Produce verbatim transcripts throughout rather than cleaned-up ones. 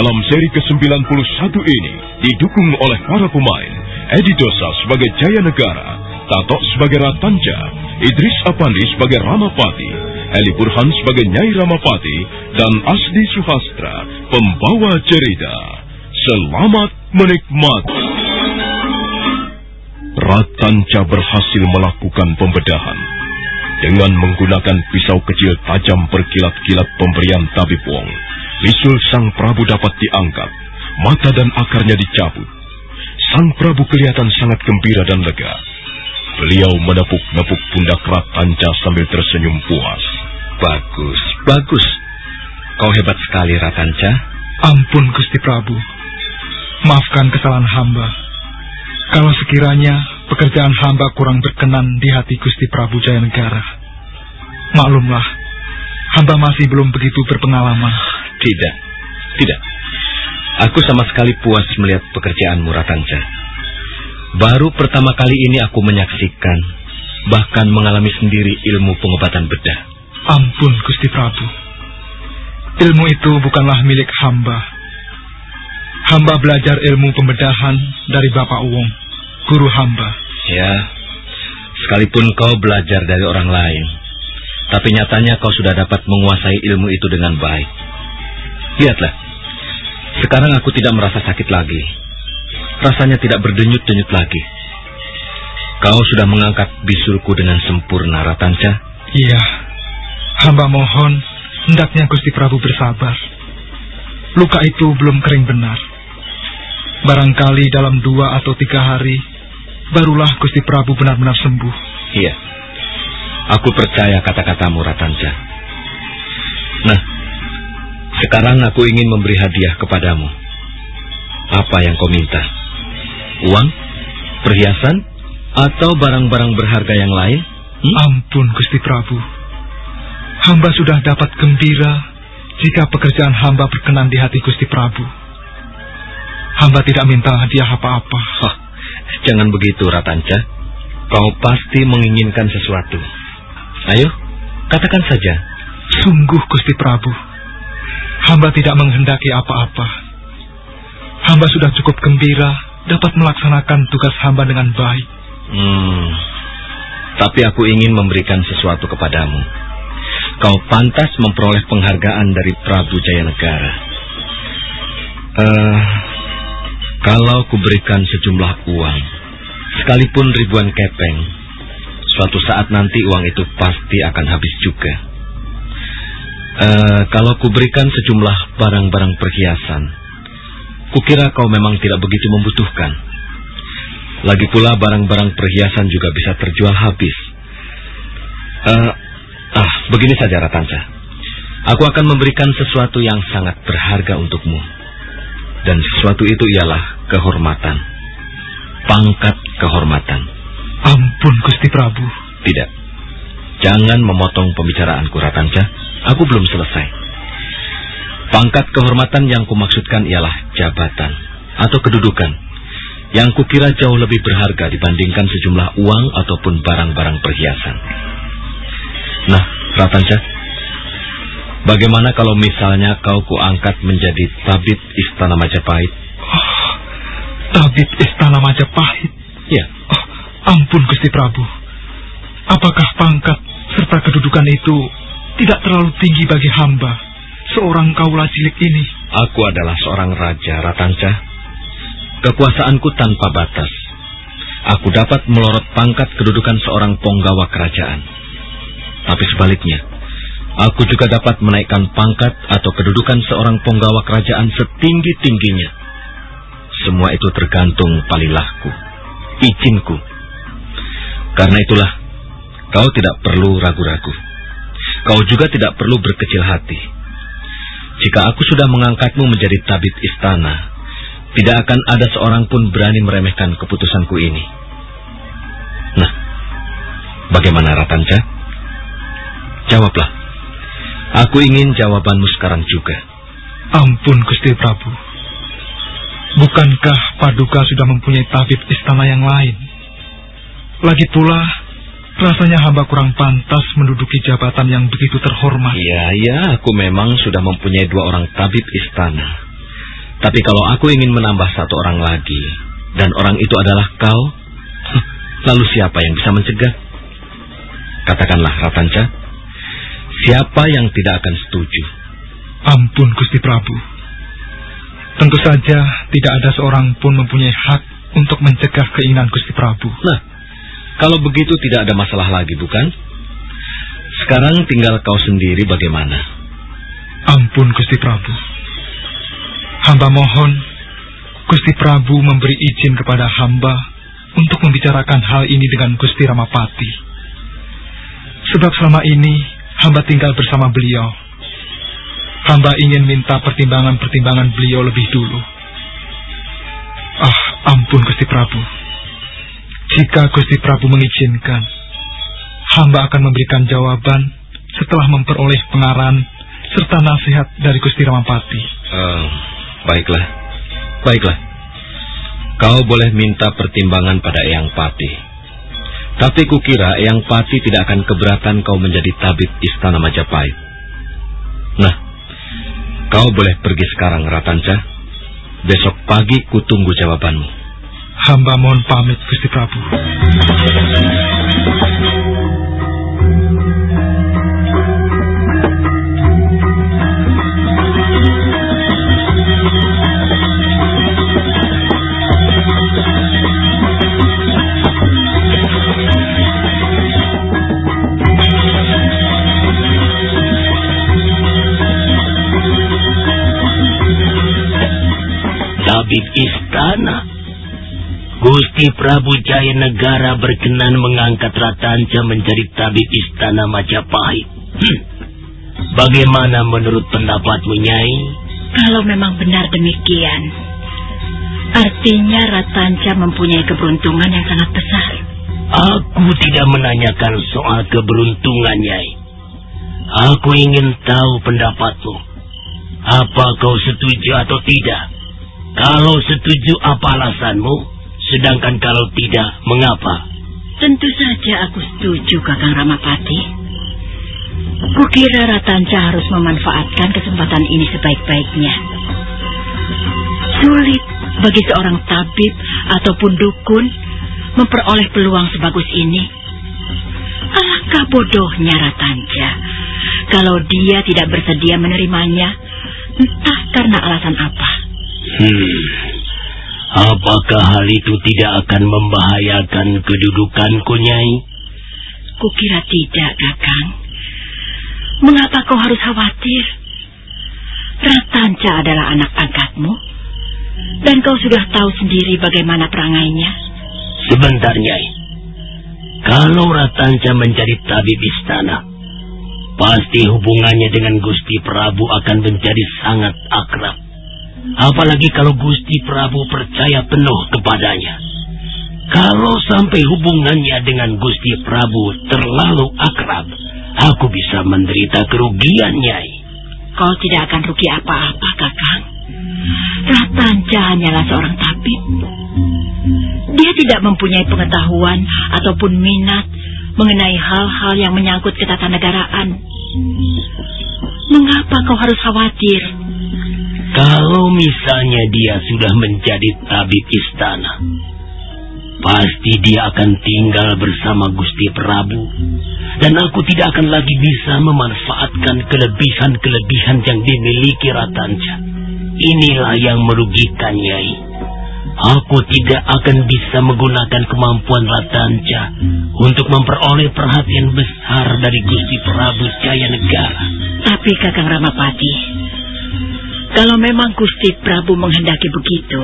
Dalam seri ke sembilan puluh satu ini didukung oleh para pemain Edi Dosa sebagai Jaya Negara, Tatok sebagai Ratanja, Idris Apandi sebagai Ramapati, Eli Burhan sebagai Nyai Ramapati, dan Asdi Suhastra, pembawa cerita. Selamat menikmati. Ratanja berhasil melakukan pembedahan. Dengan menggunakan pisau kecil tajam berkilat-kilat pemberian Tabib Wong, bisul Sang Prabu dapat diangkat, mata dan akarnya dicabut. Sang Prabu kelihatan sangat gembira dan lega. Beliau menepuk-nepuk pundak Ratanja sambil tersenyum puas. Bagus, bagus. Kau hebat sekali, Ratanja. Ampun, Gusti Prabu. Maafkan kesalahan hamba. Kalau sekiranya pekerjaan hamba kurang berkenan di hati Gusti Prabu Jaya Negara, maklumlah, hamba masih belum begitu berpengalaman. Tidak, tidak. Aku sama sekali puas melihat pekerjaanmu, Ratanja. Baru pertama kali ini aku menyaksikan, bahkan mengalami sendiri ilmu pengobatan bedah. Ampun, Gusti Prabu. Ilmu itu bukanlah milik hamba. Hamba belajar ilmu pembedahan dari Bapak Uwong, guru hamba. Ya, sekalipun kau belajar dari orang lain, tapi nyatanya kau sudah dapat menguasai ilmu itu dengan baik. Lihatlah, sekarang aku tidak merasa sakit lagi. Rasanya tidak berdenyut-denyut lagi. Kau sudah mengangkat bisulku dengan sempurna, Ratanja. Iya, hamba mohon hendaknya Gusti Prabu bersabar. Luka itu belum kering benar. Barangkali dalam dua atau tiga hari, barulah Gusti Prabu benar-benar sembuh. Iya, aku percaya kata-katamu, Ratanja. Nah, sekarang aku ingin memberi hadiah kepadamu. Apa yang kau minta? Uang, perhiasan, atau barang-barang berharga yang lain? Hmm? Ampun, Gusti Prabu. Hamba sudah dapat gembira jika pekerjaan hamba berkenan di hati Gusti Prabu. Hamba tidak minta hadiah apa-apa. Oh, jangan begitu, Ratanja. Kau pasti menginginkan sesuatu. Ayo, katakan saja. Sungguh, Gusti Prabu, hamba tidak menghendaki apa-apa. Hamba sudah cukup gembira dapat melaksanakan tugas hamba dengan baik. Hmm, tapi aku ingin memberikan sesuatu kepadamu. Kau pantas memperoleh penghargaan dari Prabu Jaya Negara. Uh, kalau kuberikan sejumlah uang, sekalipun ribuan kepeng, suatu saat nanti uang itu pasti akan habis juga. Uh, kalau kuberikan sejumlah barang-barang perhiasan, kukira kau memang tidak begitu membutuhkan. Lagi pula barang-barang perhiasan juga bisa terjual habis. Uh, ah, begini saja, Ratanja. Aku akan memberikan sesuatu yang sangat berharga untukmu. Dan sesuatu itu ialah kehormatan. Pangkat kehormatan. Ampun, Gusti Prabu. Tidak. Jangan memotong pembicaraanku, Ratanja. Aku belum selesai. Pangkat kehormatan yang kumaksudkan ialah jabatan atau kedudukan yang kukira jauh lebih berharga dibandingkan sejumlah uang ataupun barang-barang perhiasan. Nah, Ratanja, bagaimana kalau misalnya kau kuangkat menjadi tabib Istana Majapahit? Oh, tabib Istana Majapahit? Ya. Oh, ampun, Gusti Prabu. Apakah pangkat serta kedudukan itu tidak terlalu tinggi bagi hamba, seorang kaula cilik ini? Aku adalah seorang raja, Ratanja. Kekuasaanku tanpa batas. Aku dapat melorot pangkat kedudukan seorang penggawa kerajaan. Tapi sebaliknya, aku juga dapat menaikkan pangkat atau kedudukan seorang penggawa kerajaan setinggi-tingginya. Semua itu tergantung palilahku, izinku. Karena itulah, kau tidak perlu ragu-ragu. Kau juga tidak perlu berkecil hati. Jika aku sudah mengangkatmu menjadi tabib istana, tidak akan ada seorang pun berani meremehkan keputusanku ini. Nah, bagaimana, Ratanja? Jawablah. Aku ingin jawabanmu sekarang juga. Ampun, Gusti Prabu. Bukankah Paduka sudah mempunyai tabib istana yang lain? Lagi pula, rasanya hamba kurang pantas menduduki jabatan yang begitu terhormat. Iya, iya, aku memang sudah mempunyai dua orang tabib istana. Tapi kalau aku ingin menambah satu orang lagi, dan orang itu adalah kau, lalu siapa yang bisa mencegah? Katakanlah, Ratanca, siapa yang tidak akan setuju? Ampun, Gusti Prabu. Tentu saja tidak ada seorang pun mempunyai hak untuk mencegah keinginan Gusti Prabu. Nah, kalau begitu tidak ada masalah lagi, bukan? Sekarang tinggal kau sendiri bagaimana? Ampun, Gusti Prabu. Hamba mohon Gusti Prabu memberi izin kepada hamba untuk membicarakan hal ini dengan Gusti Ramapati. Sebab selama ini hamba tinggal bersama beliau. Hamba ingin minta pertimbangan-pertimbangan beliau lebih dulu. Ah, ampun Gusti Prabu. Jika Gusti Prabu mengizinkan, hamba akan memberikan jawaban setelah memperoleh pengarahan serta nasihat dari Gusti Ramapati. Uh, baiklah, baiklah. Kau boleh minta pertimbangan pada Eyang Pati. Tapi kukira Eyang Pati tidak akan keberatan kau menjadi tabib Istana Majapahit. Nah, kau boleh pergi sekarang, Ratanca. Besok pagi kutunggu jawabanmu. Hamba mohon pamit, Gusti Prabu. Tabib Istana. Gusti Prabu Jaya Negara berkenan mengangkat Ratanca menjadi tabib Istana Majapahit. Hmm. Bagaimana menurut pendapatmu, Nyai? Kalau memang benar demikian, artinya Ratanca mempunyai keberuntungan yang sangat besar. Aku tidak menanyakan soal keberuntungan, Nyai. Aku ingin tahu pendapatmu. Apa kau setuju atau tidak? Kalau setuju, apa alasanmu? Sedangkan kalau tidak, mengapa? Tentu saja aku setuju, Kakang Ramapati. Kukira Ratanca harus memanfaatkan kesempatan ini sebaik-baiknya. Sulit bagi seorang tabib ataupun dukun memperoleh peluang sebagus ini. Alangkah bodohnya Ratanca kalau dia tidak bersedia menerimanya, entah karena alasan apa. Hmm, apakah hal itu tidak akan membahayakan kedudukanku, Nyai? Kukira tidak, Kakang. Mengapa kau harus khawatir? Ratanca adalah anak angkatmu, dan kau sudah tahu sendiri bagaimana perangainya. Sebentar, Nyai. Kalau Ratanca menjadi tabib istana, pasti hubungannya dengan Gusti Prabu akan menjadi sangat akrab. Apalagi kalau Gusti Prabu percaya penuh kepadanya. Kalau sampai hubungannya dengan Gusti Prabu terlalu akrab, aku bisa menderita kerugian, Nyai. Kau tidak akan rugi apa-apa, Kakang. Ratanca hanyalah seorang tabib. Dia tidak mempunyai pengetahuan ataupun minat mengenai hal-hal yang menyangkut ketatanegaraan. Mengapa kau harus khawatir? Kalau misalnya dia sudah menjadi tabib istana, pasti dia akan tinggal bersama Gusti Prabu, dan aku tidak akan lagi bisa memanfaatkan kelebihan-kelebihan yang dimiliki Ratanca. Inilah yang merugikan, Nyai. Aku tidak akan bisa menggunakan kemampuan Ratanca untuk memperoleh perhatian besar dari Gusti Prabu Jaya Negara. Tapi Kakang Ramapati, kalau memang Gusti Prabu menghendaki begitu,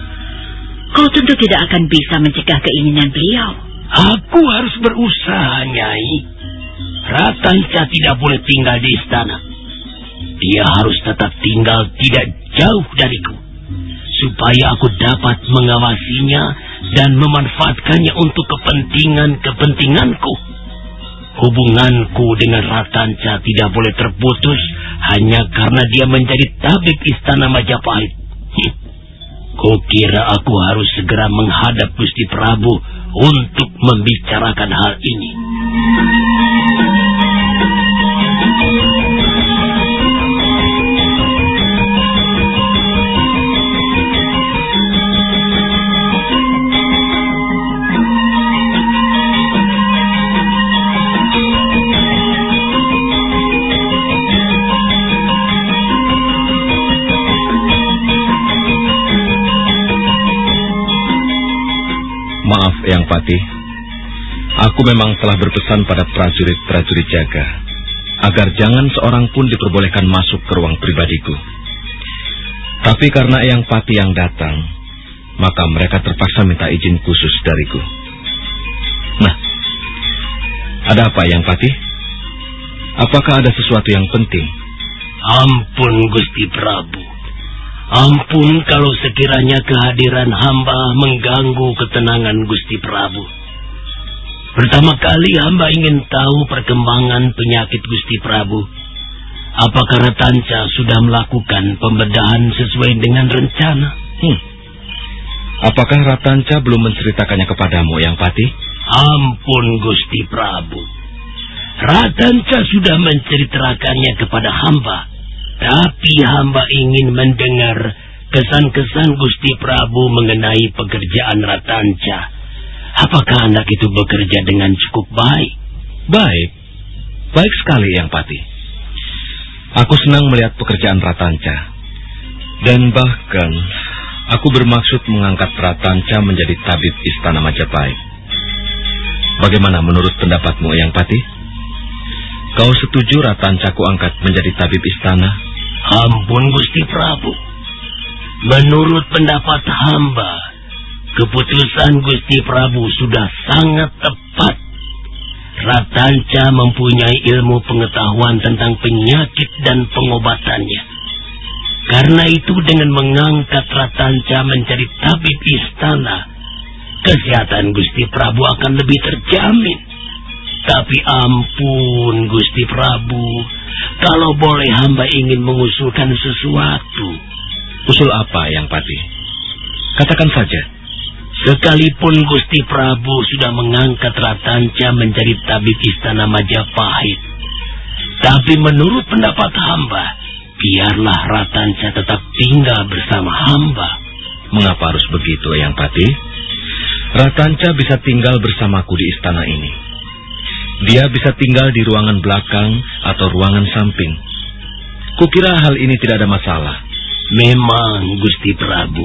kau tentu tidak akan bisa mencegah keinginan beliau. Aku harus berusaha, Nyai. Ratanca tidak boleh tinggal di istana. Dia harus tetap tinggal tidak jauh dariku, supaya aku dapat mengawasinya dan memanfaatkannya untuk kepentingan-kepentinganku. Hubunganku dengan Ratanca tidak boleh terputus hanya karena dia menjadi tabib istana Majapahit. Hm. Kukira aku harus segera menghadap Gusti Prabu untuk membicarakan hal ini. Pati, aku memang telah berpesan pada prajurit-prajurit jaga agar jangan seorang pun diperbolehkan masuk ke ruang pribadiku. Tapi karena Eyang Pati yang datang, maka mereka terpaksa minta izin khusus dariku. Nah, ada apa Eyang Pati? Apakah ada sesuatu yang penting? Ampun Gusti Prabu. Ampun kalau sekiranya kehadiran hamba mengganggu ketenangan Gusti Prabu. Pertama kali hamba ingin tahu perkembangan penyakit Gusti Prabu. Apakah Ratanca sudah melakukan pembedahan sesuai dengan rencana? Hmm. Apakah Ratanca belum menceritakannya kepadamu, Eyang Pati? Ampun Gusti Prabu. Ratanca sudah menceritakannya kepada hamba. Tapi hamba ingin mendengar kesan-kesan Gusti Prabu mengenai pekerjaan Ratanca. Apakah anak itu bekerja dengan cukup baik? Baik. Baik sekali, Eyang Pati. Aku senang melihat pekerjaan Ratanca. Dan bahkan aku bermaksud mengangkat Ratanca menjadi tabib Istana Majapahit. Bagaimana menurut pendapatmu, Eyang Pati? Kau setuju Ratanca ku angkat menjadi tabib istana? Ampun Gusti Prabu. Menurut pendapat hamba, keputusan Gusti Prabu sudah sangat tepat. Ratanca mempunyai ilmu pengetahuan tentang penyakit dan pengobatannya. Karena itu dengan mengangkat Ratanca menjadi tabib istana, kesehatan Gusti Prabu akan lebih terjamin. Tapi ampun Gusti Prabu, kalau boleh hamba ingin mengusulkan sesuatu. Usul apa, Eyang Pati? Katakan saja. Sekalipun Gusti Prabu sudah mengangkat Ratanca menjadi tabib istana Majapahit, tapi menurut pendapat hamba, biarlah Ratanca tetap tinggal bersama hamba. Mengapa harus begitu, Eyang Pati? Ratanca bisa tinggal bersamaku di istana ini. Dia bisa tinggal di ruangan belakang atau ruangan samping. Kukira hal ini tidak ada masalah. Memang Gusti Prabu.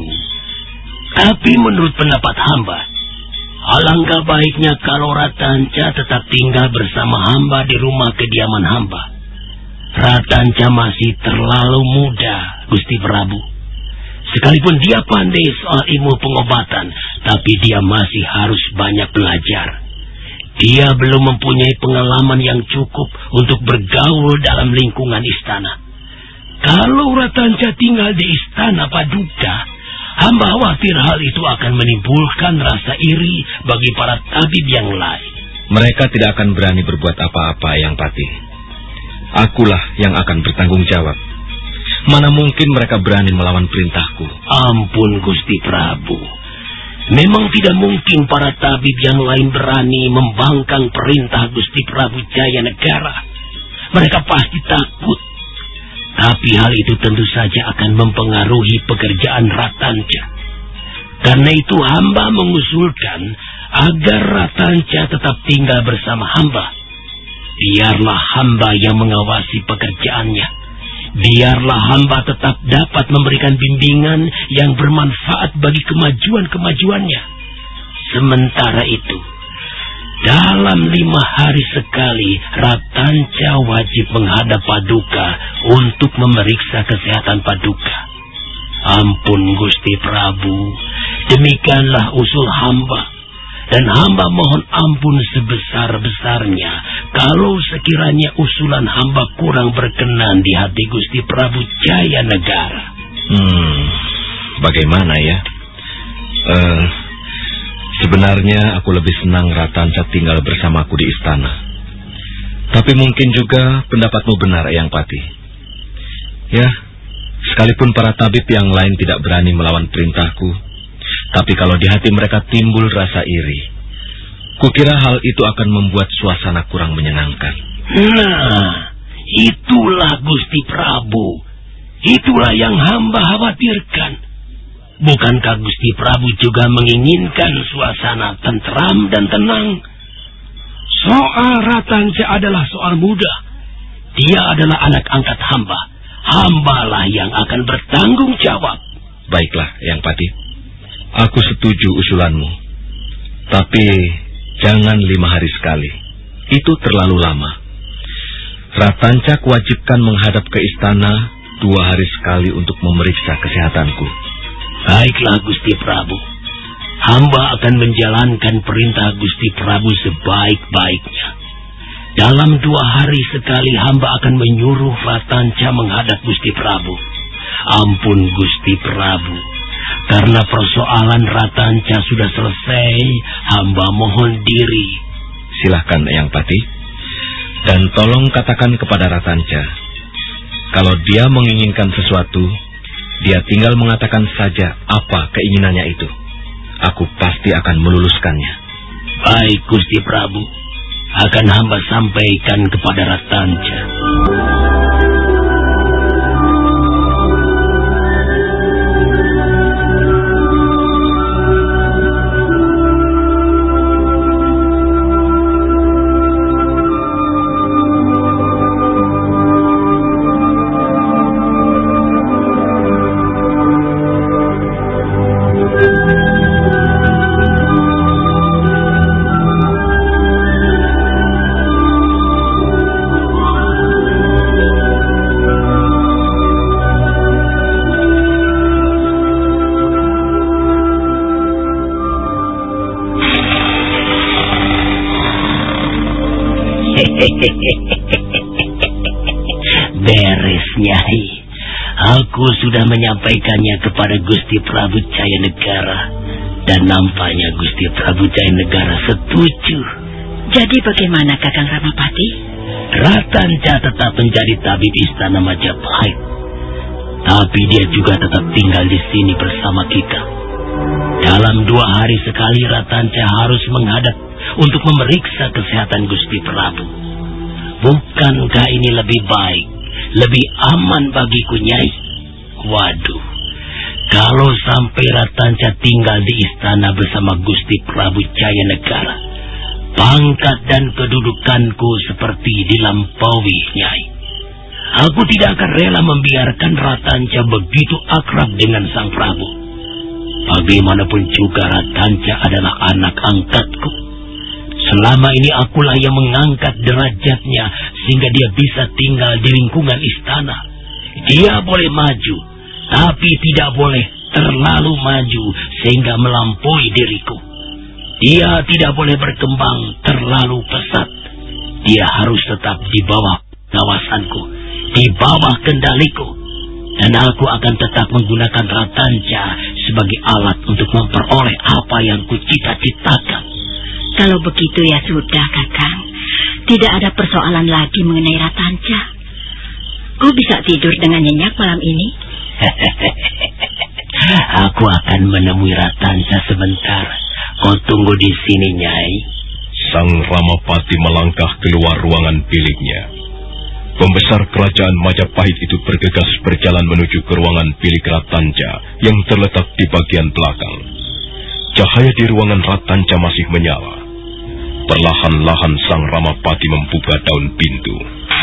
Tapi menurut pendapat hamba, alangkah baiknya kalau Ratanca tetap tinggal bersama hamba di rumah kediaman hamba. Ratanca masih terlalu muda, Gusti Prabu. Sekalipun dia pandai soal ilmu pengobatan, tapi dia masih harus banyak belajar. Dia belum mempunyai pengalaman yang cukup untuk bergaul dalam lingkungan istana. Kalau Ratanca tinggal di istana Paduka, hamba khawatir hal itu akan menimbulkan rasa iri bagi para tabib yang lain. Mereka tidak akan berani berbuat apa-apa, Eyang Pati. Akulah yang akan bertanggung jawab. Mana mungkin mereka berani melawan perintahku? Ampun Gusti Prabu. Memang tidak mungkin para tabib yang lain berani membangkang perintah Gusti Prabu Jaya Negara. Mereka pasti takut. Tapi hal itu tentu saja akan mempengaruhi pekerjaan Ratanca. Karena itu hamba mengusulkan agar Ratanca tetap tinggal bersama hamba. Biarlah hamba yang mengawasi pekerjaannya. Biarlah hamba tetap dapat memberikan bimbingan yang bermanfaat bagi kemajuan-kemajuannya. Sementara itu, dalam lima hari sekali, Ratanca wajib menghadap Paduka untuk memeriksa kesehatan Paduka. Ampun Gusti Prabu, demikianlah usul hamba. Dan hamba mohon ampun sebesar-besarnya kalau sekiranya usulan hamba kurang berkenan di hati Gusti Prabu Jaya Negara. Hmm, bagaimana ya? Uh, sebenarnya aku lebih senang Ratanca tinggal bersamaku di istana. Tapi mungkin juga pendapatmu benar, Eyang Pati. Ya, sekalipun para tabib yang lain tidak berani melawan perintahku, tapi kalau di hati mereka timbul rasa iri, kukira hal itu akan membuat suasana kurang menyenangkan. Nah, itulah Gusti Prabu. Itulah yang hamba khawatirkan. Bukankah Gusti Prabu juga menginginkan suasana tentram dan tenang? Soal Ratanca adalah soal muda. Dia adalah anak angkat hamba. Hambalah yang akan bertanggung jawab. Baiklah, Eyang Pati. Aku setuju usulanmu. Tapi jangan lima hari sekali. Itu terlalu lama. Ratanca wajibkan menghadap ke istana dua hari sekali untuk memeriksa kesehatanku. Baiklah Gusti Prabu. Hamba akan menjalankan perintah Gusti Prabu sebaik-baiknya. Dalam dua hari sekali hamba akan menyuruh Ratanca menghadap Gusti Prabu. Ampun Gusti Prabu, karena persoalan Ratanca sudah selesai, hamba mohon diri. Silahkan Eyang Pati. Dan tolong katakan kepada Ratanca, kalau dia menginginkan sesuatu, dia tinggal mengatakan saja apa keinginannya itu. Aku pasti akan meluluskannya. Baik Gusti Prabu, akan hamba sampaikan kepada Ratanca. Beres, Nyai. Aku sudah menyampaikannya kepada Gusti Prabu Jayanegara, dan nampaknya Gusti Prabu Jayanegara setuju. Jadi bagaimana Kakang Ramapati? Ratanca tetap menjadi tabib istana Majapahit, tapi dia juga tetap tinggal di sini bersama kita. Dalam dua hari sekali Ratanca harus menghadap untuk memeriksa kesehatan Gusti Prabu. Bukankah ini lebih baik, lebih aman bagiku, Nyai? Waduh, kalau sampai Ratanca tinggal di istana bersama Gusti Prabu Jayanegara, pangkat dan kedudukanku seperti dilampaui, Nyai. Aku tidak akan rela membiarkan Ratanca begitu akrab dengan Sang Prabu. Bagaimanapun juga Ratanca adalah anak angkatku. Selama ini akulah yang mengangkat derajatnya sehingga dia bisa tinggal di lingkungan istana. Dia boleh maju, tapi tidak boleh terlalu maju sehingga melampaui diriku. Dia tidak boleh berkembang terlalu pesat. Dia harus tetap di bawah pengawasanku, di bawah kendaliku. Dan aku akan tetap menggunakan Ratanca sebagai alat untuk memperoleh apa yang kucita-citakan. Kalau begitu ya sudah, Kakang. Tidak ada persoalan lagi mengenai Ratanca. Kau bisa tidur dengan nyenyak malam ini? Aku akan menemui Ratanca sebentar. Kau tunggu di sini, Nyai. Sang Ramapati melangkah keluar ruangan biliknya. Pembesar kerajaan Majapahit itu bergegas berjalan menuju ke ruangan bilik Ratanca yang terletak di bagian belakang. Cahaya di ruangan Ratanca masih menyala. Perlahan-lahan Sang Ramapati membuka daun pintu.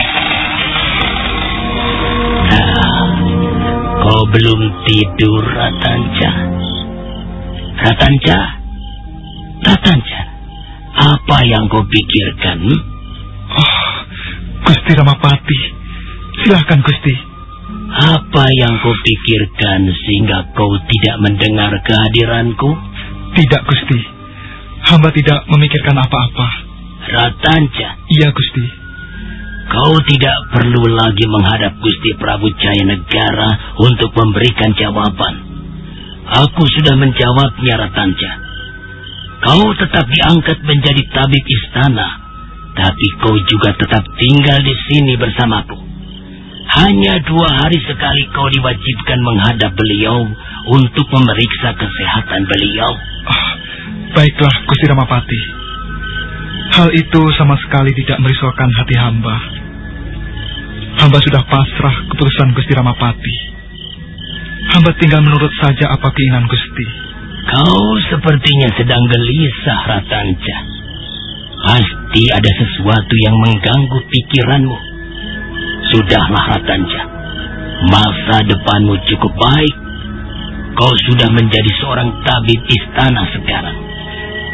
Nah, kau belum tidur, Ratanca? Ratanca? Ratanca, apa yang kau pikirkan? Oh, Gusti Ramapati, silakan Gusti. Apa yang kau pikirkan sehingga kau tidak mendengar kehadiranku? Tidak, Gusti. Hamba tidak memikirkan apa-apa. Ratanca. Iya, Gusti. Kau tidak perlu lagi menghadap Gusti Prabu Jayanegara untuk memberikan jawaban. Aku sudah menjawabnya, Ratanca. Kau tetap diangkat menjadi tabib istana, tapi kau juga tetap tinggal di sini bersamaku. Hanya dua hari sekali kau diwajibkan menghadap beliau untuk memeriksa kesehatan beliau. Oh, baiklah, Gusti Ramapati. Hal itu sama sekali tidak merisaukan hati hamba. Hamba sudah pasrah keputusan Gusti Ramapati. Hamba tinggal menurut saja apa keinginan Gusti. Kau sepertinya sedang gelisah, Ratanca. Pasti ada sesuatu yang mengganggu pikiranmu. Sudahlah, Ratanca. Masa depanmu cukup baik. Kau sudah menjadi seorang tabib istana sekarang.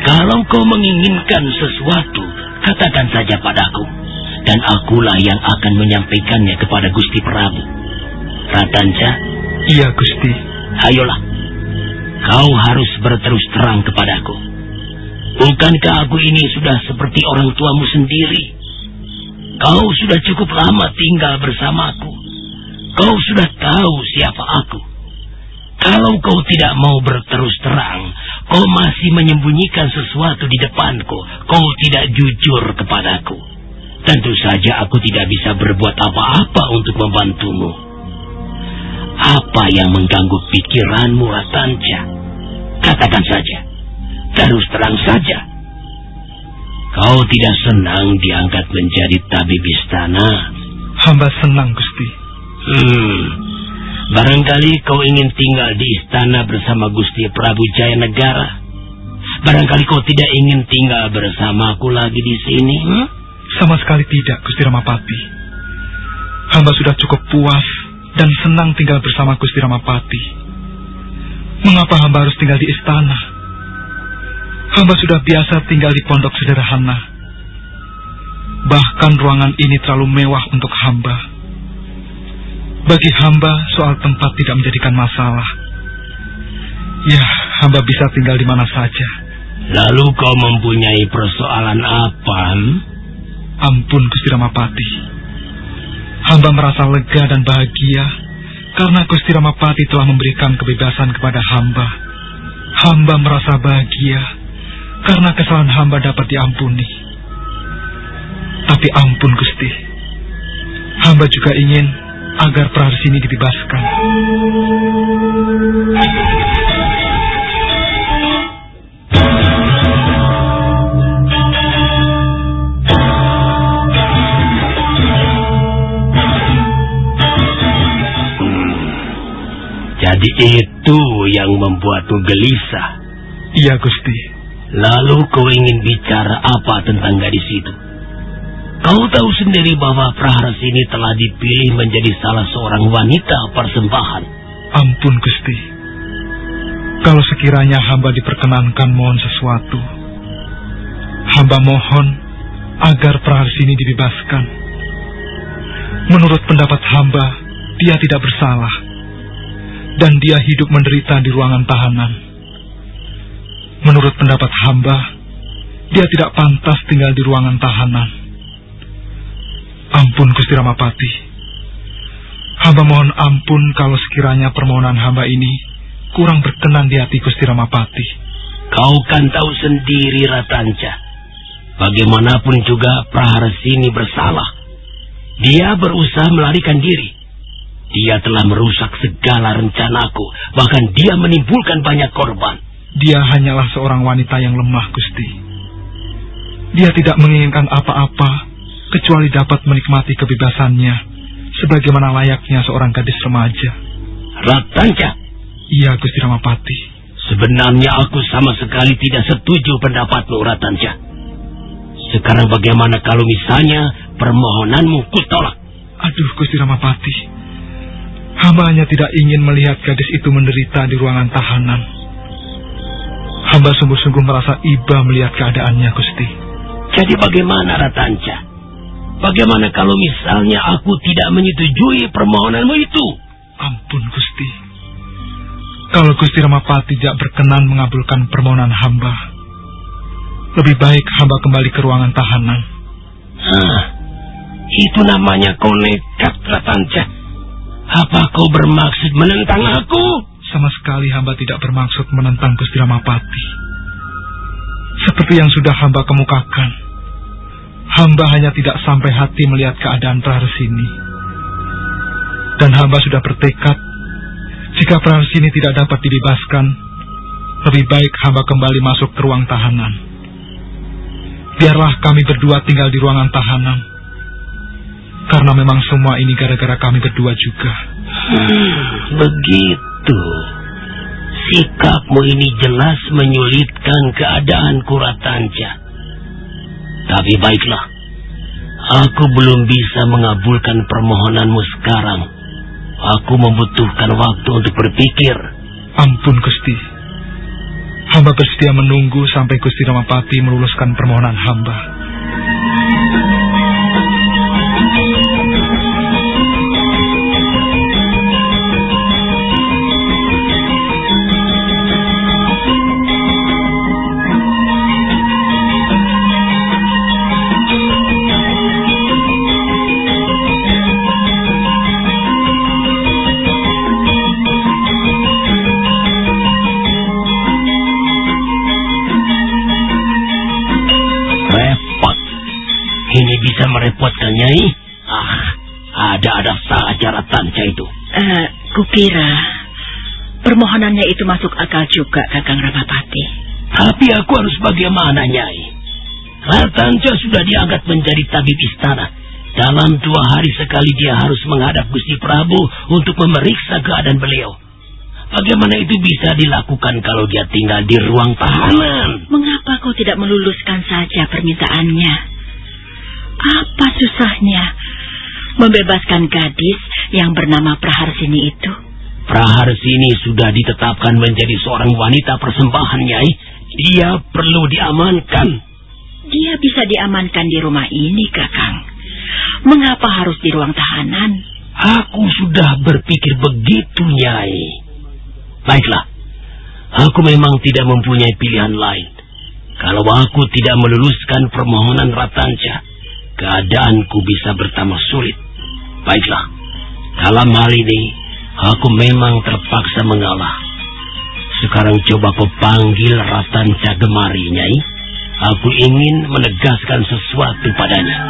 Kalau kau menginginkan sesuatu, katakan saja padaku, dan akulah yang akan menyampaikannya kepada Gusti Prabu. Ratanca? Iya, Gusti. Ayolah, kau harus berterus terang kepadaku. Bukankah aku ini sudah seperti orang tuamu sendiri? Kau sudah cukup lama tinggal bersamaku. Kau sudah tahu siapa aku. Kalau kau tidak mau berterus terang, kau masih menyembunyikan sesuatu di depanku, kau tidak jujur kepadaku. Tentu saja aku tidak bisa berbuat apa-apa untuk membantumu. Apa yang mengganggu pikiranmu, Ratanca? Katakan saja. Terus terang saja. Kau tidak senang diangkat menjadi tabib istana? Hamba senang, Gusti. Hmm, barangkali kau ingin tinggal di istana bersama Gusti Prabu Jayanegara. Barangkali kau tidak ingin tinggal bersamaku lagi di sini. Hmm? Sama sekali tidak, Gusti Ramapati. Hamba sudah cukup puas dan senang tinggal bersama Gusti Ramapati. Mengapa hamba harus tinggal di istana? Hamba sudah biasa tinggal di pondok sederhana. Bahkan ruangan ini terlalu mewah untuk hamba. Bagi hamba, soal tempat tidak menjadikan masalah. Ya, hamba bisa tinggal di mana saja. Lalu kau mempunyai persoalan apa? Ampun, Gusti Ramapati. Hamba merasa lega dan bahagia karena Gusti Ramapati telah memberikan kebebasan kepada hamba. Hamba merasa bahagia karena kesalahan hamba dapat diampuni. Tapi ampun, Gusti. Hamba juga ingin agar Praharsini dibebaskan. Jadi itu yang membuatmu gelisah? Iya, Gusti. Lalu kau ingin bicara apa tentang gadis itu? Kau tahu sendiri bahwa Praharsini telah dipilih menjadi salah seorang wanita persembahan. Ampun, Gusti. Kalau sekiranya hamba diperkenankan mohon sesuatu, hamba mohon agar Praharsini dibebaskan. Menurut pendapat hamba, dia tidak bersalah, dan dia hidup menderita di ruangan tahanan. Menurut pendapat hamba, dia tidak pantas tinggal di ruangan tahanan. Ampun, Gusti Ramapati. Hamba mohon ampun kalau sekiranya permohonan hamba ini kurang berkenan di hati Gusti Ramapati. Kau kan tahu sendiri, Ratanca. Bagaimanapun juga Praharsini bersalah. Dia berusaha melarikan diri. Dia telah merusak segala rencanaku. Bahkan dia menimbulkan banyak korban. Dia hanyalah seorang wanita yang lemah, Gusti. Dia tidak menginginkan apa-apa kecuali dapat menikmati kebebasannya sebagaimana layaknya seorang gadis remaja. Ratanca? Iya, Gusti Ramapati. Sebenarnya aku sama sekali tidak setuju pendapatmu, Ratanca. Sekarang bagaimana kalau misalnya permohonanmu kutolak? Aduh, Gusti Ramapati. Hamba hanya tidak ingin melihat gadis itu menderita di ruangan tahanan. Hamba sungguh-sungguh merasa iba melihat keadaannya, Gusti. Jadi bagaimana, Ratanca? Bagaimana kalau misalnya aku tidak menyetujui permohonanmu itu? Ampun, Gusti. Kalau Gusti Ramapati tidak berkenan mengabulkan permohonan hamba, lebih baik hamba kembali ke ruangan tahanan. Hah, itu namanya kau nekat, Ratanca. Apa kau bermaksud menentang aku? Sama sekali hamba tidak bermaksud menentang Gusti Ramapati. Seperti yang sudah hamba kemukakan, hamba hanya tidak sampai hati melihat keadaan Praharsini. Dan hamba sudah bertekad, jika Praharsini tidak dapat dibebaskan, lebih baik hamba kembali masuk ke ruang tahanan. Biarlah kami berdua tinggal di ruangan tahanan, karena memang semua ini gara-gara kami berdua juga. Hmm, begitu. Sikapmu ini jelas menyulitkan keadaanku, Ratanca. Tapi baiklah, aku belum bisa mengabulkan permohonanmu sekarang. Aku membutuhkan waktu untuk berpikir. Ampun, Gusti. Hamba bersedia menunggu sampai Gusti Ramapati meluluskan permohonan hamba. Ini bisa merepotkan, Nyai. Ah, ada-ada saja Ratanca itu. Uh, kukira permohonannya itu masuk akal juga, Kakang Ramapati. Tapi aku harus bagaimana, Nyai? Ratanca sudah diangkat menjadi tabib istana. Dalam dua hari sekali dia harus menghadap Gusti Prabu untuk memeriksa keadaan beliau. Bagaimana itu bisa dilakukan kalau dia tinggal di ruang tahanan? Mengapa kau tidak meluluskan saja permintaannya? Apa susahnya membebaskan gadis yang bernama Praharsini itu? Praharsini sudah ditetapkan menjadi seorang wanita persembahan, Nyai. Dia perlu diamankan. Dia bisa diamankan di rumah ini, Kakang. Mengapa harus di ruang tahanan? Aku sudah berpikir begitu, Nyai. Baiklah, aku memang tidak mempunyai pilihan lain. Kalau aku tidak meluluskan permohonan Ratanca, keadaanku bisa bertambah sulit. Baiklah, dalam hal ini aku memang terpaksa mengalah. Sekarang coba kau panggil Ratanca kemari, Nyai. Aku ingin menegaskan sesuatu padanya.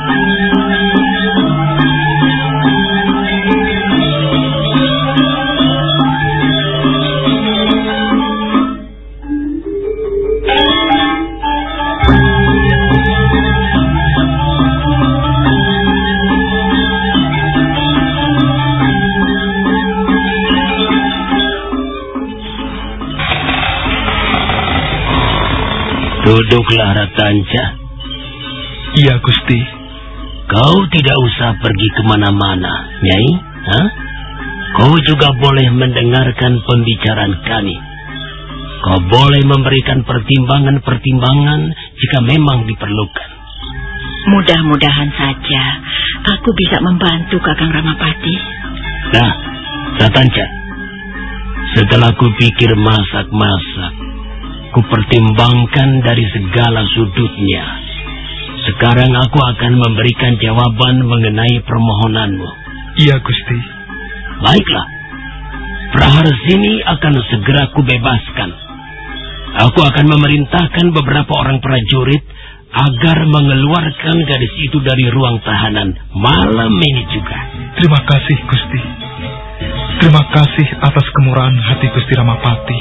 Duduklah, Ratanca. Iya, Gusti. Kau tidak usah pergi kemana-mana, Nyai. Hah? Kau juga boleh mendengarkan pembicaraan kami. Kau boleh memberikan pertimbangan-pertimbangan jika memang diperlukan. Mudah-mudahan saja aku bisa membantu Kakang Ramapati. Nah, Ratanca, setelah kupikir masak-masak, ku pertimbangkan dari segala sudutnya. Sekarang aku akan memberikan jawaban mengenai permohonanmu. Iya, Gusti. Baiklah, Praharsini akan segera kubebaskan. Aku akan memerintahkan beberapa orang prajurit agar mengeluarkan gadis itu dari ruang tahanan malam ini juga. Terima kasih, Gusti. Terima kasih atas kemurahan hati Gusti Ramapati.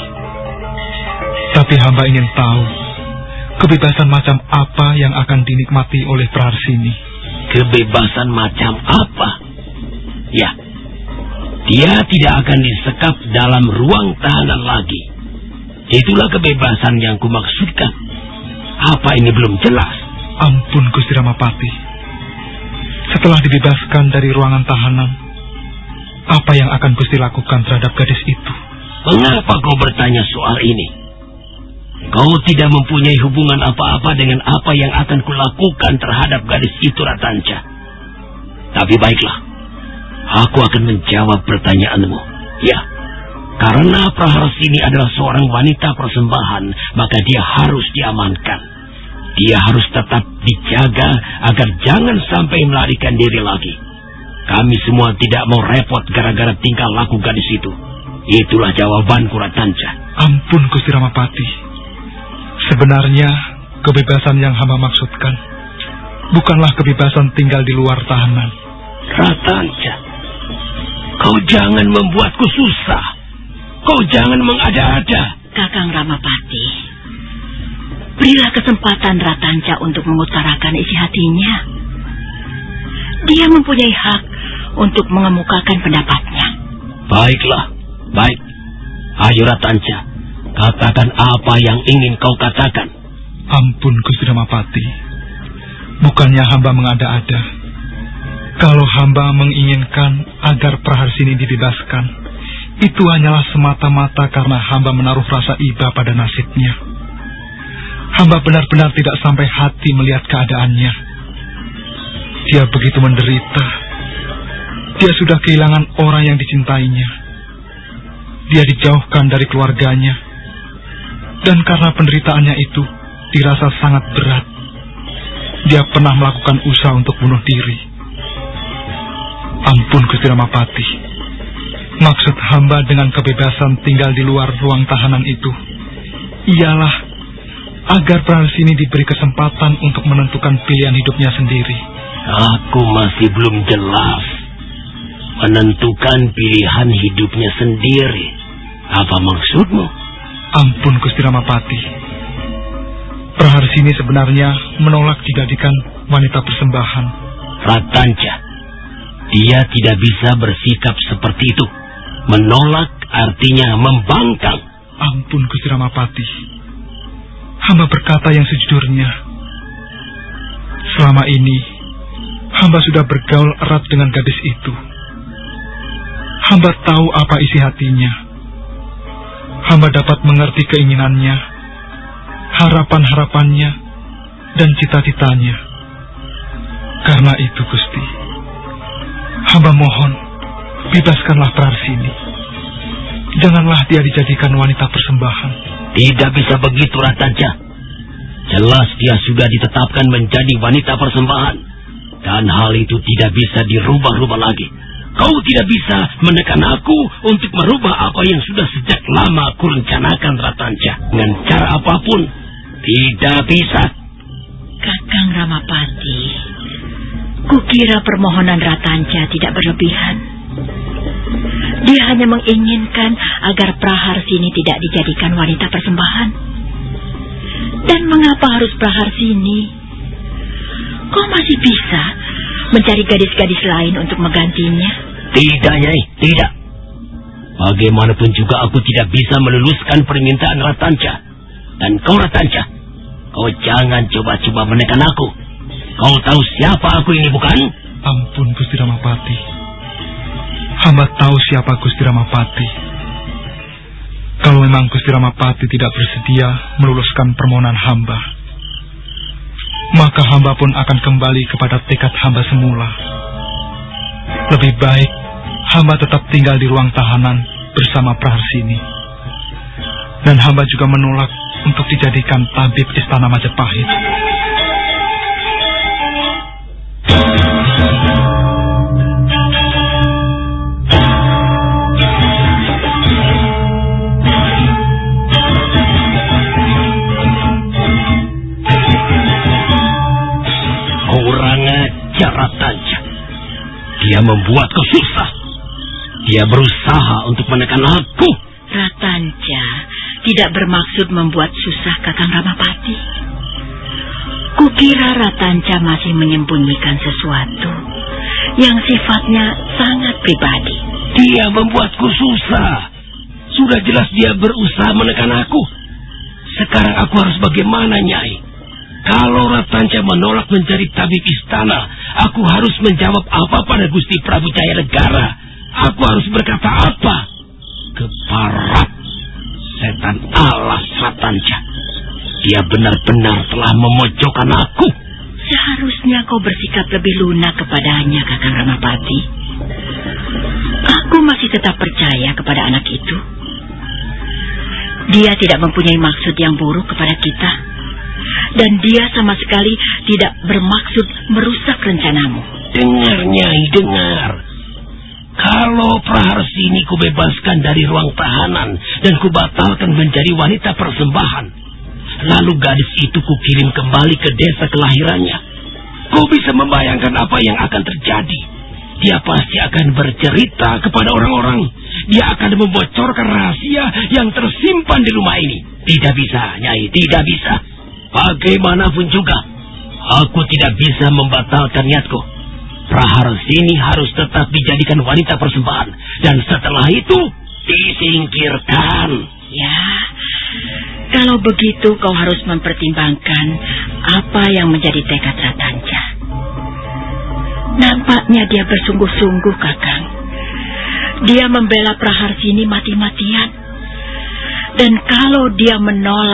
Tapi hamba ingin tahu, kebebasan macam apa yang akan dinikmati oleh Praharsini? Kebebasan macam apa? Ya, dia tidak akan disekap dalam ruang tahanan lagi. Itulah kebebasan yang kumaksudkan. Apa ini belum jelas? Ampun, Gusti Ramapati. Setelah dibebaskan dari ruangan tahanan, apa yang akan Gusti lakukan terhadap gadis itu? Mengapa kau bertanya soal ini? Kau tidak mempunyai hubungan apa-apa dengan apa yang akan kulakukan terhadap gadis itu, Ratanca. Tapi baiklah, aku akan menjawab pertanyaanmu. Ya, karena Praharsini adalah seorang wanita persembahan, maka dia harus diamankan. Dia harus tetap dijaga agar jangan sampai melarikan diri lagi. Kami semua tidak mau repot gara-gara tingkah laku gadis itu. Itulah jawabanku, Ratanca. Ampun, Gusti Ramapati. Sebenarnya, kebebasan yang hamba maksudkan bukanlah kebebasan tinggal di luar tahanan. Ratanca, kau jangan membuatku susah. Kau jangan mengada-ada. Kakang Ramapati, berilah kesempatan Ratanca untuk mengutarakan isi hatinya. Dia mempunyai hak untuk mengemukakan pendapatnya. Baiklah, baik. Ayo Ratanca, katakan apa yang ingin kau katakan. Ampun, Gusti Ramapati. Bukannya hamba mengada-ada. Kalau hamba menginginkan agar Praharsini dibebaskan, itu hanyalah semata-mata karena hamba menaruh rasa iba pada nasibnya. Hamba benar-benar tidak sampai hati melihat keadaannya. Dia begitu menderita. Dia sudah kehilangan orang yang dicintainya. Dia dijauhkan dari keluarganya. Dan karena penderitaannya itu dirasa sangat berat, dia pernah melakukan usaha untuk bunuh diri. Ampun Gusti Ramapati, maksud hamba dengan kebebasan tinggal di luar ruang tahanan itu ialah agar Praharsini diberi kesempatan untuk menentukan pilihan hidupnya sendiri. Aku masih belum jelas. Menentukan pilihan hidupnya sendiri. Apa maksudmu? Ampun Gusti Ramapati, Praharsini sebenarnya menolak dijadikan wanita persembahan. Ratanja, dia tidak bisa bersikap seperti itu. Menolak artinya membangkang. Ampun Gusti Ramapati, hamba berkata yang sejujurnya. Selama ini hamba sudah bergaul erat dengan gadis itu. Hamba tahu apa isi hatinya. Hamba dapat mengerti keinginannya, harapan-harapannya, dan cita-citanya. Karena itu Gusti, hamba mohon, bebaskanlah Praharsini. Janganlah dia dijadikan wanita persembahan. Tidak bisa begitu, Ratanja. Jelas dia sudah ditetapkan menjadi wanita persembahan. Dan hal itu tidak bisa dirubah-rubah lagi. Kau tidak bisa menekan aku untuk merubah apa yang sudah sejak lama aku rencanakan, Ratanja. Dengan cara apapun. Tidak bisa. Kakang Ramapati, kukira permohonan Ratanja tidak berlebihan. Dia hanya menginginkan agar Praharsini tidak dijadikan wanita persembahan. Dan mengapa harus Praharsini? Kau masih bisa mencari gadis-gadis lain untuk menggantinya? Tidak, Nyai, tidak. Bagaimanapun juga aku tidak bisa meluluskan permintaan Ratanja. Dan kau, Ratanja, kau jangan coba-coba menekan aku. Kau tahu siapa aku ini, bukan? Ampun Gusti Ramapati, hamba tahu siapa Gusti Ramapati. Kalau memang Gusti Ramapati tidak bersedia meluluskan permohonan hamba, maka hamba pun akan kembali kepada tekad hamba semula. Lebih baik hamba tetap tinggal di ruang tahanan bersama Praharsini. Dan hamba juga menolak untuk dijadikan tabib istana Majapahit. Kurang ajar, Ratanja. Dia membuatku susah. Dia berusaha untuk menekan aku. Ratanja tidak bermaksud membuat susah Kakang Ramapati. Kukira Ratanja masih menyembunyikan sesuatu yang sifatnya sangat pribadi. Dia membuatku susah. Sudah jelas dia berusaha menekan aku. Sekarang aku harus bagaimana, Nyai? Kalau Ratanja menolak menjadi tabib istana, aku harus menjawab apa pada Gusti Prabu Jayanegara? Aku harus berkata apa? Keparat, setan alas Ratanja. Dia benar-benar telah memojokkan aku. Seharusnya kau bersikap lebih lunak kepadanya, Kakang Ramapati. Aku masih tetap percaya kepada anak itu. Dia tidak mempunyai maksud yang buruk kepada kita. Dan dia sama sekali tidak bermaksud merusak rencanamu. Dengar, Nyai, dengar. Kalau Praharsini kubebaskan dari ruang tahanan dan kubatalkan menjadi wanita persembahan, lalu gadis itu kukirim kembali ke desa kelahirannya, kau bisa membayangkan apa yang akan terjadi. Dia pasti akan bercerita kepada orang-orang. Dia akan membocorkan rahasia yang tersimpan di rumah ini. Tidak bisa, Nyai, tidak bisa. Bagaimanapun juga, aku tidak bisa membatalkan niatku. Praharsini harus tetap dijadikan wanita persembahan. Dan setelah itu, disingkirkan. Ya, kalau begitu kau harus mempertimbangkan apa yang menjadi tekad Ratanja. Nampaknya dia bersungguh-sungguh, Kakang. Dia membela Praharsini mati-matian. Dan kalau dia menolak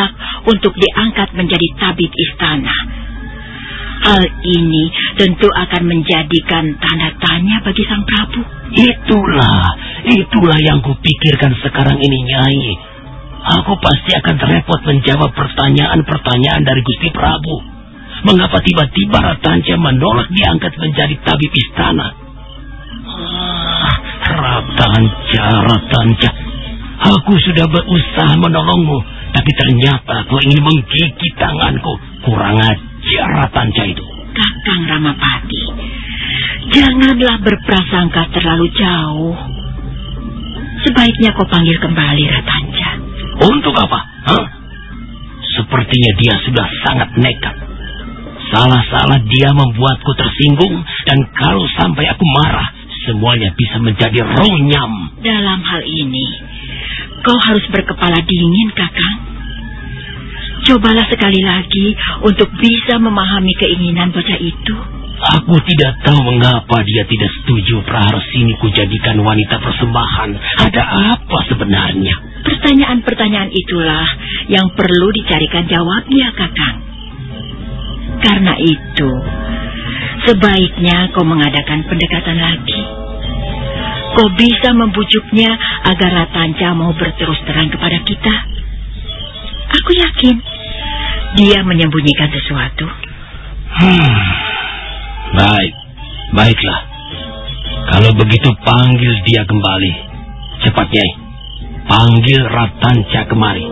untuk diangkat menjadi tabib istana. Hal ini tentu akan menjadikan tanda tanya bagi Sang Prabu. Itulah, itulah yang kupikirkan sekarang ini, Nyai. Aku pasti akan repot menjawab pertanyaan-pertanyaan dari Gusti Prabu. Mengapa tiba-tiba Ratanca menolak diangkat menjadi tabib istana? Ah, Ratanca, Ratanca. Aku sudah berusaha menolongmu, tapi ternyata kau ingin menggigit tanganku. Kurang ajar, Ratanca itu. Kakang Ramapati, janganlah berprasangka terlalu jauh. Sebaiknya kau panggil kembali Ratanca. Untuk apa? Hah? Sepertinya dia sudah sangat nekat. Salah-salah dia membuatku tersinggung, dan kalau sampai aku marah, semuanya bisa menjadi runyam. Dalam hal ini, kau harus berkepala dingin, Kakang. Cobalah sekali lagi untuk bisa memahami keinginan bocah itu. Aku tidak tahu mengapa dia tidak setuju Praharsini kujadikan wanita persembahan. Ada apa sebenarnya? Pertanyaan-pertanyaan itulah yang perlu dicarikan jawabnya, Kakang. Karena itu, sebaiknya kau mengadakan pendekatan lagi. Kau bisa membujuknya agar Ratanca mau berterus terang kepada kita. Aku yakin dia menyembunyikan sesuatu. Hmm, baik, baiklah. Kalau begitu panggil dia kembali. Cepat, Nyai. Panggil Ratanca kemari.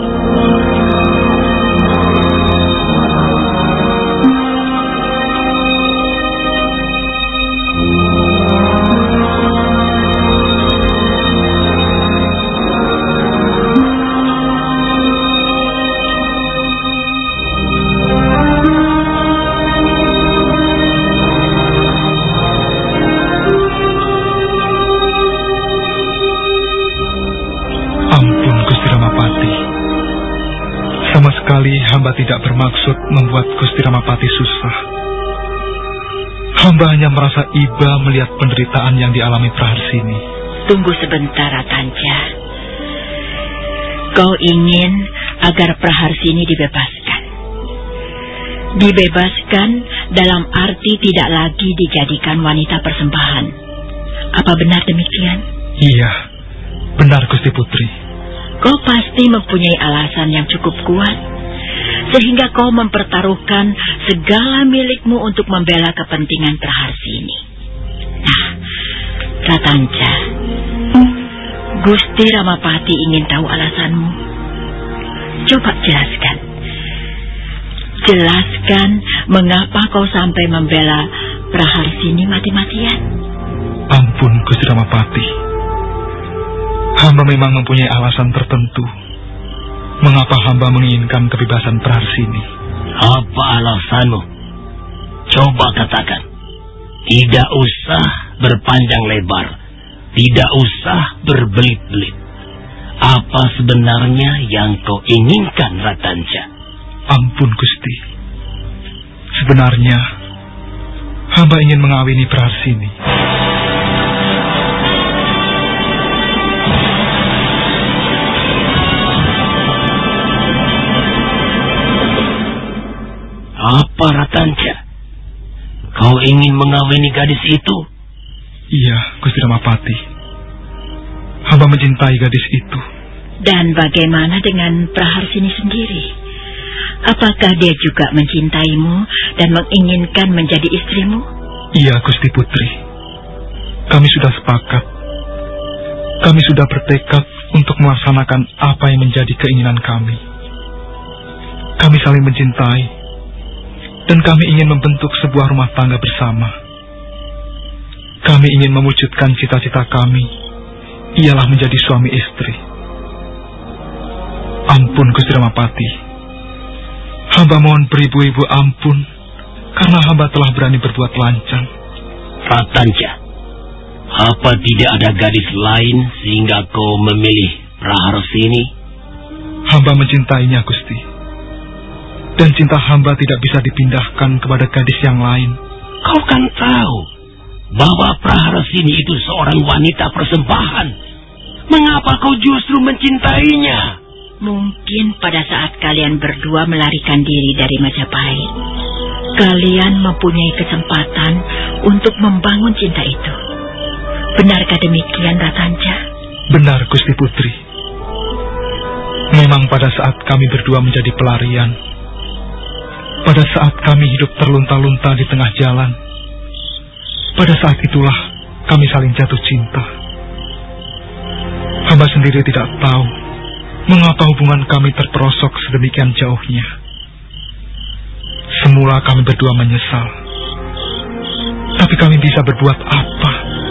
Hamba tidak bermaksud membuat Gusti Ramapati susah. Hamba hanya merasa iba melihat penderitaan yang dialami Praharsini. Tunggu sebentar, Ratanca. Kau ingin agar Praharsini dibebaskan. Dibebaskan dalam arti tidak lagi dijadikan wanita persembahan. Apa benar demikian? Iya, benar Gusti Putri. Kau pasti mempunyai alasan yang cukup kuat, sehingga kau mempertaruhkan segala milikmu untuk membela kepentingan Praharsini. Nah, Ratanca, Gusti Ramapati ingin tahu alasanmu. Coba jelaskan. Jelaskan mengapa kau sampai membela Praharsini mati-matian. Ampun, Gusti Ramapati. Hamba memang mempunyai alasan tertentu mengapa hamba menginginkan kebebasan Praharsini. Apa alasanmu? Coba katakan. Tidak usah berpanjang lebar. Tidak usah berbelit-belit. Apa sebenarnya yang kau inginkan, Ratanca? Ampun, Gusti. Sebenarnya, hamba ingin mengawini Praharsini. Apa, Ratanca? Kau ingin mengawini gadis itu? Iya, Gusti Ramapati. Hamba mencintai gadis itu. Dan bagaimana dengan Praharsini sendiri? Apakah dia juga mencintaimu dan menginginkan menjadi istrimu? Iya, Gusti Putri. Kami sudah sepakat. Kami sudah bertekad untuk melaksanakan apa yang menjadi keinginan kami. Kami saling mencintai. Dan kami ingin membentuk sebuah rumah tangga bersama. Kami ingin mewujudkan cita-cita kami, ialah menjadi suami istri. Ampun, Gusti Ramapati. Hamba mohon beribu-ibu ampun, karena hamba telah berani berbuat lancang. Ratanca, apa tidak ada gadis lain sehingga kau memilih Praharsini? Hamba mencintainya, Gusti. Dan cinta hamba tidak bisa dipindahkan kepada gadis yang lain. Kau kan tahu bahwa Praharsini itu seorang wanita persembahan. Mengapa kau justru mencintainya? Mungkin pada saat kalian berdua melarikan diri dari Majapahit, kalian mempunyai kesempatan untuk membangun cinta itu. Benarkah demikian, Ratanja? Benar, Gusti Putri. Memang pada saat kami berdua menjadi pelarian, pada saat kami hidup terlunta-lunta di tengah jalan, pada saat itulah kami saling jatuh cinta. Hamba sendiri tidak tahu mengapa hubungan kami terperosok sedemikian jauhnya. Semula kami berdua menyesal, tapi kami bisa berbuat apa?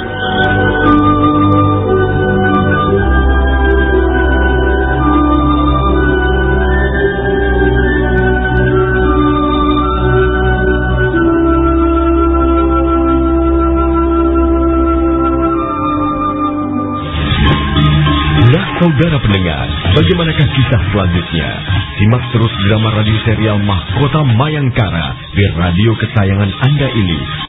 Saudara pendengar, bagaimanakah kisah selanjutnya? Simak terus drama radio serial Mahkota Mayangkara di radio kesayangan Anda ini.